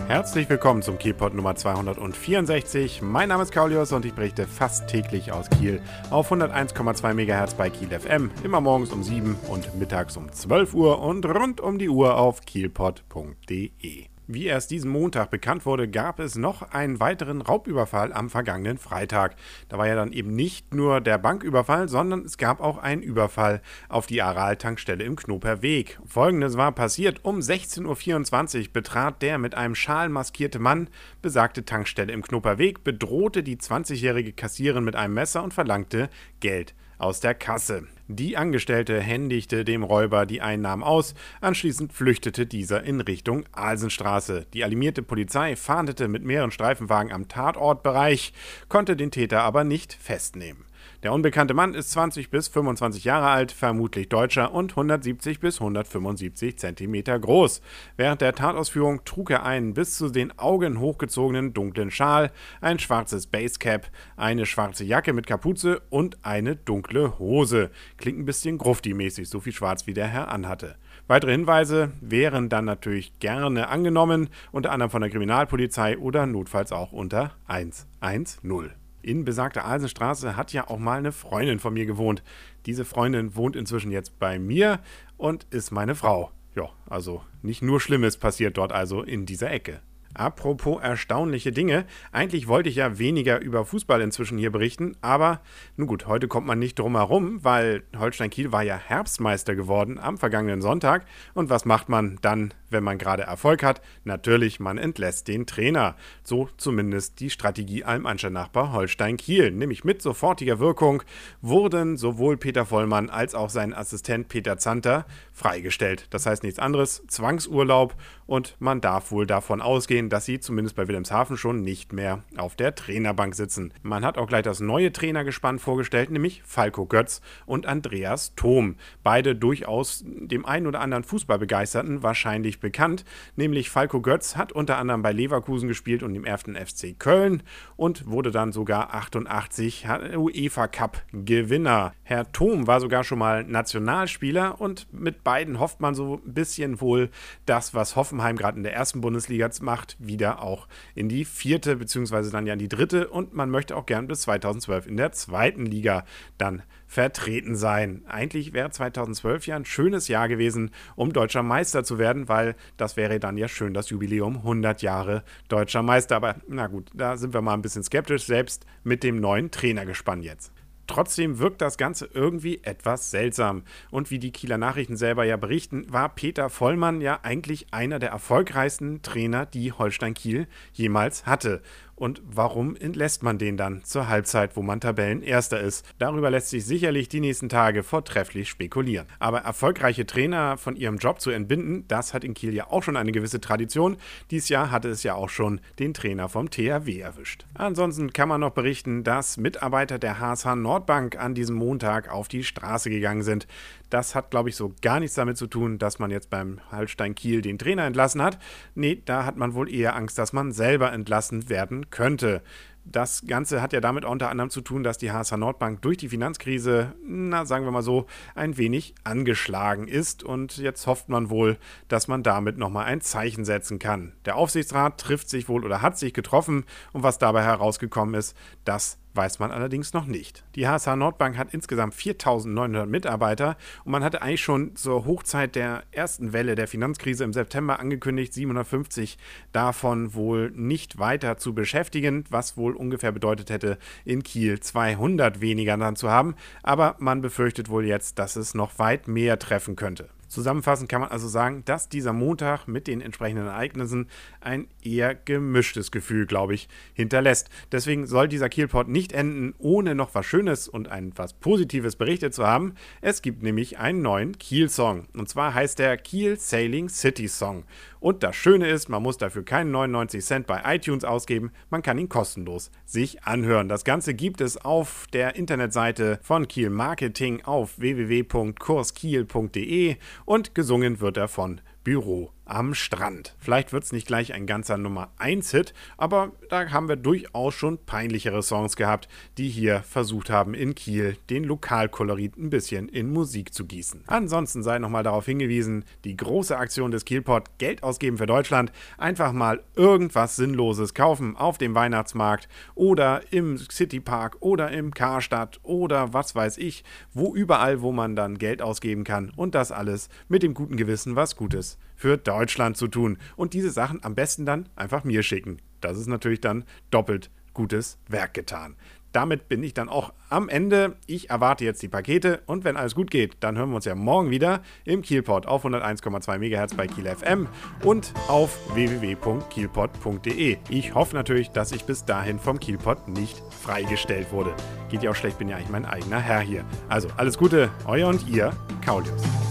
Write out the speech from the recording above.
Herzlich willkommen zum Kielpot Nummer 264. Mein Name ist Kaulius und ich berichte fast täglich aus Kiel auf 101,2 MHz bei Kiel FM, immer morgens um 7 und mittags um 12 Uhr und rund um die Uhr auf kielpot.de. Wie erst diesen Montag bekannt wurde, gab es noch einen weiteren Raubüberfall am vergangenen Freitag. Da war ja dann eben nicht nur der Banküberfall, sondern es gab auch einen Überfall auf die Aral-Tankstelle im Knoperweg. Folgendes war passiert: Um 16:24 Uhr betrat der mit einem Schal maskierte Mann besagte Tankstelle im Knoperweg, bedrohte die 20-jährige Kassiererin mit einem Messer und verlangte Geld aus der Kasse. Die Angestellte händigte dem Räuber die Einnahmen aus, anschließend flüchtete dieser in Richtung Alsenstraße. Die alarmierte Polizei fahndete mit mehreren Streifenwagen am Tatortbereich, konnte den Täter aber nicht festnehmen. Der unbekannte Mann ist 20 bis 25 Jahre alt, vermutlich Deutscher und 170 bis 175 Zentimeter groß. Während der Tatausführung trug er einen bis zu den Augen hochgezogenen dunklen Schal, ein schwarzes Basecap, eine schwarze Jacke mit Kapuze und eine dunkle Hose. Klingt ein bisschen grufti-mäßig, so viel schwarz wie der Herr anhatte. Weitere Hinweise wären dann natürlich gerne angenommen, unter anderem von der Kriminalpolizei oder notfalls auch unter 110. In besagter Alsenstraße hat ja auch mal eine Freundin von mir gewohnt. Diese Freundin wohnt inzwischen jetzt bei mir und ist meine Frau. Ja, also nicht nur Schlimmes passiert dort also in dieser Ecke. Apropos erstaunliche Dinge, eigentlich wollte ich ja weniger über Fußball inzwischen hier berichten, aber nun gut, heute kommt man nicht drum herum, weil Holstein Kiel war ja Herbstmeister geworden am vergangenen Sonntag. Und was macht man dann, wenn man gerade Erfolg hat? Natürlich, man entlässt den Trainer. So zumindest die Strategie allem Anschein nach bei Holstein Kiel. Nämlich mit sofortiger Wirkung wurden sowohl Peter Vollmann als auch sein Assistent Peter Zanter freigestellt. Das heißt nichts anderes, Zwangsurlaub, und man darf wohl davon ausgehen, dass sie zumindest bei Wilhelmshaven schon nicht mehr auf der Trainerbank sitzen. Man hat auch gleich das neue Trainergespann vorgestellt, nämlich Falco Götz und Andreas Thom. Beide durchaus dem einen oder anderen Fußballbegeisterten wahrscheinlich bekannt. Nämlich Falco Götz hat unter anderem bei Leverkusen gespielt und im 1. FC Köln und wurde dann sogar 88 UEFA Cup Gewinner. Herr Thom war sogar schon mal Nationalspieler und mit beiden hofft man so ein bisschen wohl, das, was Hoffenheim gerade in der ersten Bundesliga macht, wieder auch in die 4. bzw. dann ja in die 3. und man möchte auch gern bis 2012 in der 2. Liga dann vertreten sein. Eigentlich wäre 2012 ja ein schönes Jahr gewesen, um deutscher Meister zu werden, weil das wäre dann ja schön das Jubiläum 100 Jahre deutscher Meister. Aber na gut, da sind wir mal ein bisschen skeptisch, selbst mit dem neuen Trainergespann jetzt. Trotzdem wirkt das Ganze irgendwie etwas seltsam. Und wie die Kieler Nachrichten selber ja berichten, war Peter Vollmann ja eigentlich einer der erfolgreichsten Trainer, die Holstein Kiel jemals hatte. Und warum entlässt man den dann zur Halbzeit, wo man Tabellenerster ist? Darüber lässt sich sicherlich die nächsten Tage vortrefflich spekulieren. Aber erfolgreiche Trainer von ihrem Job zu entbinden, das hat in Kiel ja auch schon eine gewisse Tradition. Dieses Jahr hatte es ja auch schon den Trainer vom THW erwischt. Ansonsten kann man noch berichten, dass Mitarbeiter der HSH Nordbank an diesem Montag auf die Straße gegangen sind. Das hat, glaube ich, so gar nichts damit zu tun, dass man jetzt beim Holstein Kiel den Trainer entlassen hat. Nee, da hat man wohl eher Angst, dass man selber entlassen werden könnte. Das Ganze hat ja damit unter anderem zu tun, dass die HSH Nordbank durch die Finanzkrise, sagen wir mal so, ein wenig angeschlagen ist und jetzt hofft man wohl, dass man damit nochmal ein Zeichen setzen kann. Der Aufsichtsrat trifft sich wohl oder hat sich getroffen und was dabei herausgekommen ist, das weiß man allerdings noch nicht. Die HSH Nordbank hat insgesamt 4.900 Mitarbeiter und man hatte eigentlich schon zur Hochzeit der ersten Welle der Finanzkrise im September angekündigt, 750 davon wohl nicht weiter zu beschäftigen, was wohl ungefähr bedeutet hätte, in Kiel 200 weniger dann zu haben. Aber man befürchtet wohl jetzt, dass es noch weit mehr treffen könnte. Zusammenfassend kann man also sagen, dass dieser Montag mit den entsprechenden Ereignissen ein eher gemischtes Gefühl, glaube ich, hinterlässt. Deswegen soll dieser Kielpot nicht enden, ohne noch was Schönes und was Positives berichtet zu haben. Es gibt nämlich einen neuen Kiel-Song. Und zwar heißt der Kiel Sailing City Song. Und das Schöne ist, man muss dafür keinen 99 Cent bei iTunes ausgeben, man kann ihn kostenlos sich anhören. Das Ganze gibt es auf der Internetseite von Kiel Marketing auf www.kurskiel.de und gesungen wird er von Büro am Strand. Vielleicht wird es nicht gleich ein ganzer Nummer 1 Hit, aber da haben wir durchaus schon peinlichere Songs gehabt, die hier versucht haben, in Kiel den Lokalkolorit ein bisschen in Musik zu gießen. Ansonsten sei nochmal darauf hingewiesen, die große Aktion des Kielpot Geld ausgeben für Deutschland, einfach mal irgendwas Sinnloses kaufen auf dem Weihnachtsmarkt oder im Citypark oder im Karstadt oder was weiß ich, wo überall, wo man dann Geld ausgeben kann und das alles mit dem guten Gewissen was Gutes für Deutschland zu tun und diese Sachen am besten dann einfach mir schicken. Das ist natürlich dann doppelt gutes Werk getan. Damit bin ich dann auch am Ende. Ich erwarte jetzt die Pakete und wenn alles gut geht, dann hören wir uns ja morgen wieder im Kielpot auf 101,2 MHz bei Kiel FM und auf www.kielpot.de. Ich hoffe natürlich, dass ich bis dahin vom Kielpot nicht freigestellt wurde. Geht ja auch schlecht, bin ja eigentlich mein eigener Herr hier. Also alles Gute, euer und ihr, Kaulius.